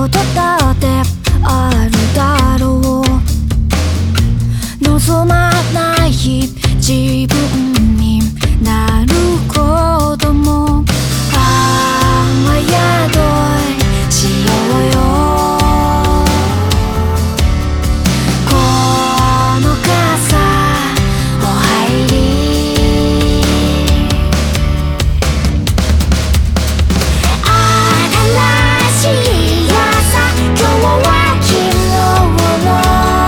ことだってあるだろう。望まない自分になることも雨宿りしようよ。この傘お入り、新しい朝、今日は昨日の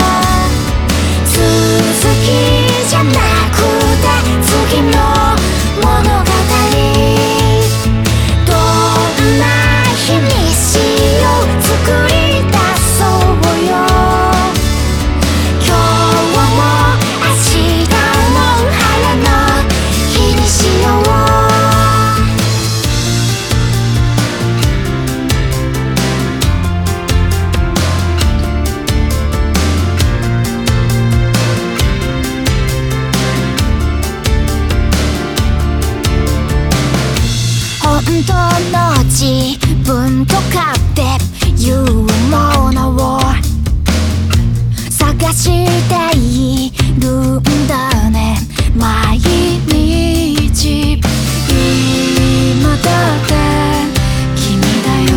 続きじゃなくて次の物語。どんな日にしよう、作り出そうよ。今日も明日も晴れの日にしよう。本当の自分とかっていうものを探しているんだね、毎日。今だって君だよ。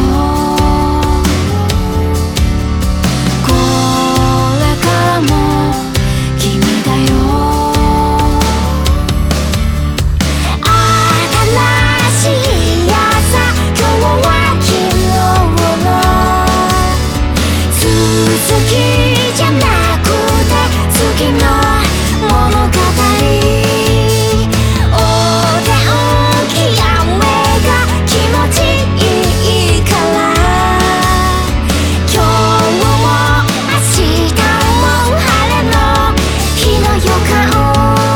これからも君だよ。新しい朝、今日は昨日の続きじゃなくて次の物語。お天気雨が気持ちいいから、今日も明日も晴れの日の予感。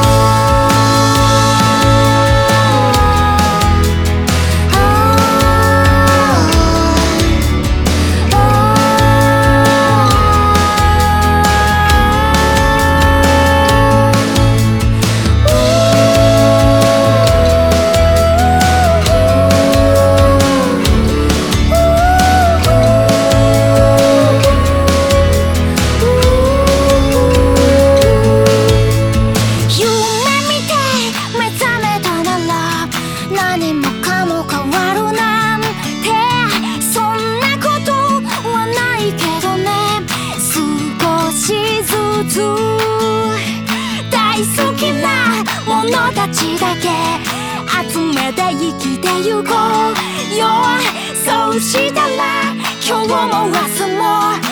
何もかも変わるなんてそんなことはないけどね。少しずつ大好きなものたちだけ集めて生きてゆこうよ。そうしたら今日も明日も